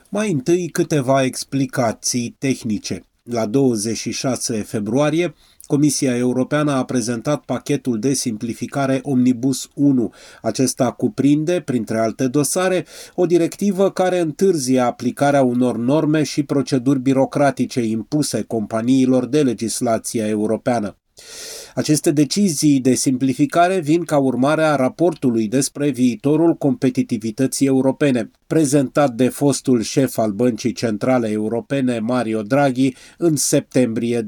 Mai întâi câteva explicații tehnice. La 26 februarie, Comisia Europeană a prezentat pachetul de simplificare Omnibus 1. Acesta cuprinde, printre alte dosare, o directivă care întârzie aplicarea unor norme și proceduri birocratice impuse companiilor de legislația europeană. Aceste decizii de simplificare vin ca urmare a raportului despre viitorul competitivității europene, prezentat de fostul șef al Băncii Centrale Europene, Mario Draghi, în septembrie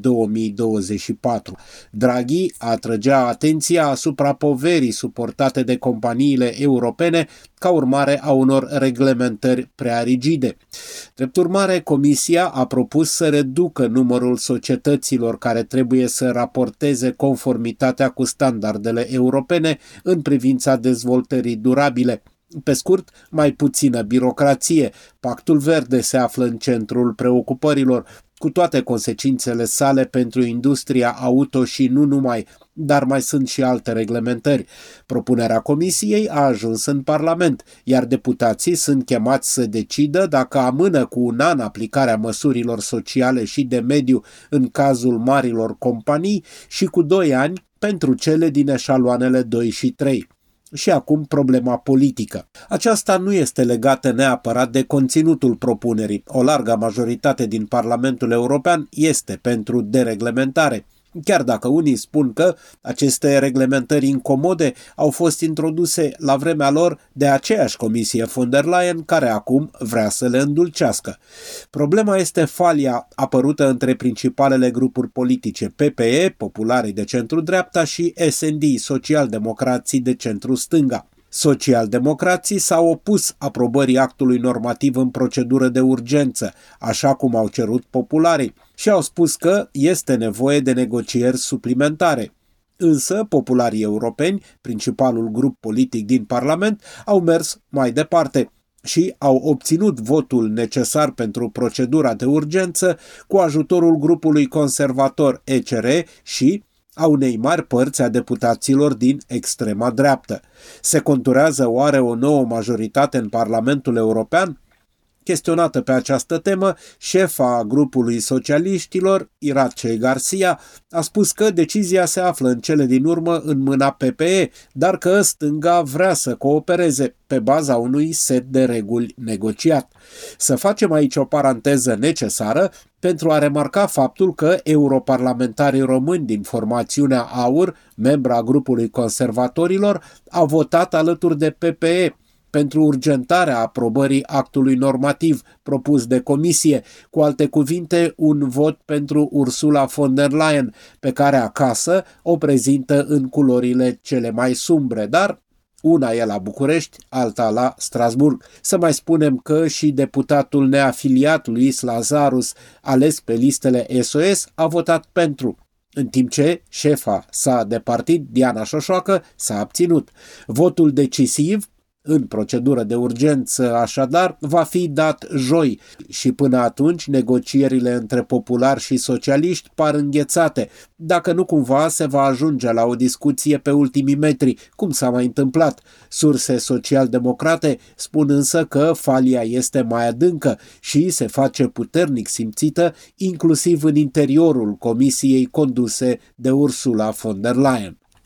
2024. Draghi atrăgea atenția asupra poverii suportate de companiile europene ca urmare a unor reglementări prea rigide. Drept urmare, Comisia a propus să reducă numărul societăților care trebuie să raporteze conformitatea cu standardele europene în privința dezvoltării durabile. Pe scurt, mai puțină birocrație. Pactul verde se află în centrul preocupărilor, cu toate consecințele sale pentru industria auto și nu numai, dar mai sunt și alte reglementări. Propunerea Comisiei a ajuns în Parlament, iar deputații sunt chemați să decidă dacă amână cu un an aplicarea măsurilor sociale și de mediu în cazul marilor companii și cu 2 ani pentru cele din eșaloanele 2 și 3. Și acum problema politică. Aceasta nu este legată neapărat de conținutul propunerii. O largă majoritate din Parlamentul European este pentru dereglementare, chiar dacă unii spun că aceste reglementări incomode au fost introduse la vremea lor de aceeași comisie von der Leyen, care acum vrea să le îndulcească. Problema este falia apărută între principalele grupuri politice, PPE, popularii de centru-dreapta, și SND, socialdemocrații de centru-stânga. Socialdemocrații s-au opus aprobării actului normativ în procedură de urgență, așa cum au cerut popularii, și au spus că este nevoie de negocieri suplimentare. Însă, popularii europeni, principalul grup politic din Parlament, au mers mai departe și au obținut votul necesar pentru procedura de urgență cu ajutorul grupului conservator ECR și a unei mari părți a deputaților din extrema dreaptă. Se conturează oare o nouă majoritate în Parlamentul European? Chestionată pe această temă, șefa grupului socialiștilor, Iratxe Garcia, a spus că decizia se află în cele din urmă în mâna PPE, dar că stânga vrea să coopereze pe baza unui set de reguli negociat. Să facem aici o paranteză necesară pentru a remarca faptul că europarlamentarii români din formațiunea AUR, membra grupului conservatorilor, au votat alături de PPE pentru urgentarea aprobării actului normativ propus de comisie, cu alte cuvinte, un vot pentru Ursula von der Leyen, pe care acasă o prezintă în culorile cele mai sumbre, dar una e la București, alta la Strasburg. Să mai spunem că și deputatul neafiliat Luis Lazarus, ales pe listele SOS, a votat pentru, în timp ce șefa sa de partid, Diana Șoșoacă, s-a abținut. Votul decisiv în procedură de urgență, așadar, va fi dat joi și până atunci negocierile între populari și socialiști par înghețate, dacă nu cumva se va ajunge la o discuție pe ultimii metri, cum s-a mai întâmplat. Surse social-democrate spun însă că falia este mai adâncă și se face puternic simțită, inclusiv în interiorul comisiei conduse de Ursula von der Leyen.